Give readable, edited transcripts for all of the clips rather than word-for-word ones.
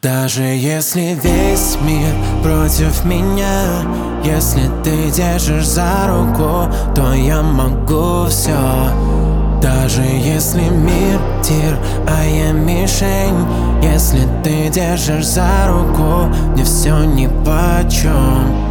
Даже если весь мир против меня, если ты держишь за руку, то я могу все. Даже если мир тир, а я мишень, если ты держишь за руку, мне все нипочем.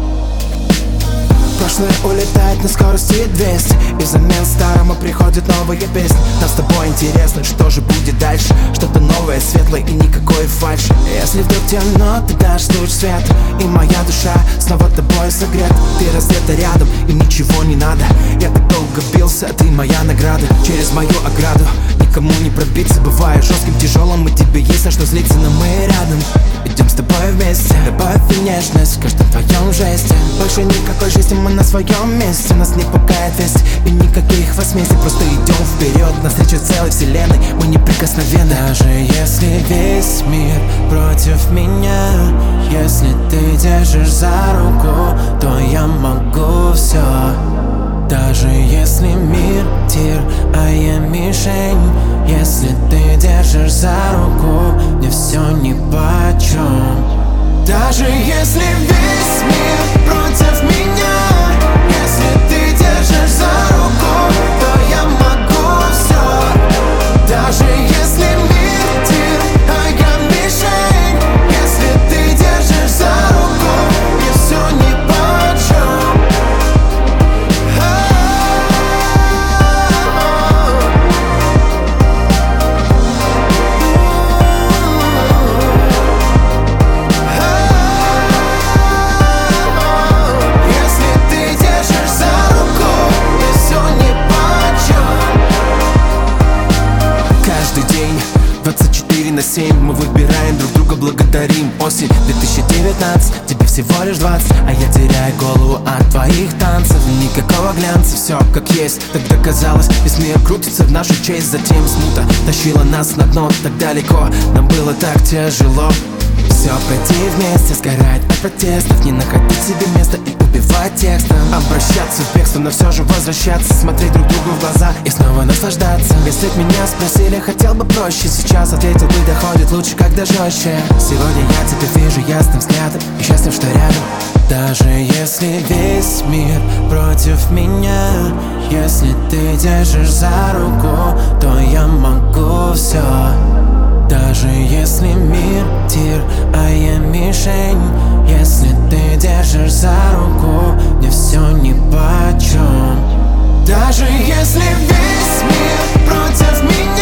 Прошлое улетает на скорости 200, и взамен старому приходит новая песня. Нам с тобой интересно, что же будет дальше. Что-то новое, светлое и никакой фальши. Если вдруг темно, ты дашь луч света, и моя душа снова тобой согрета. Ты раздета рядом, и ничего не надо. Я так долго бился, ты моя награда. Через мою ограду никому не пробиться. Бываю жестким, тяжелым, и тебе есть на что злиться, но мы рядом. Идем с тобой вместе, любовь и нежность в каждом твоем жесте. Больше никакой жизни, мы на своем месте. Нас не пугает весть и никаких возмездий. Просто идем вперед, навстречу целой вселенной. Мы неприкосновенны. Даже если весь мир против меня, если ты держишь за руку, то я могу все. Даже если мир тир, а я мишень, если ты держишь за руку, мне все нипочем. Даже если весь мир против меня, если ты держишь за руку, то я могу все. Даже если мир тир, а я мишень, если ты держишь за руку, мне все нипочем. День 24/7 мы выбираем друг друга, благодарим. Осень 2019, тебе всего лишь 20, а я теряю голову от твоих танцев. Никакого глянца, все как есть. Тогда казалось, весь мир крутится в нашу честь. Затем смута тащила нас на дно так далеко. Нам было так тяжело все пройти вместе, сгорать от протестов, не находить себе места и убивать текстом. Обращаться в бегство, но все же возвращаться, смотреть друг другу в глаза и снова наслаждаться. Если б меня спросили, хотел бы проще, сейчас ответил бы, доходит лучше, когда жестче. Сегодня я тебя вижу ясным взглядом и счастлив, что рядом. Даже если весь мир против меня, если ты держишь за руку, то я могу все. Даже если мир тир, а я мишень, если ты держишь за руку, мне все нипочем. Даже если весь мир против меня,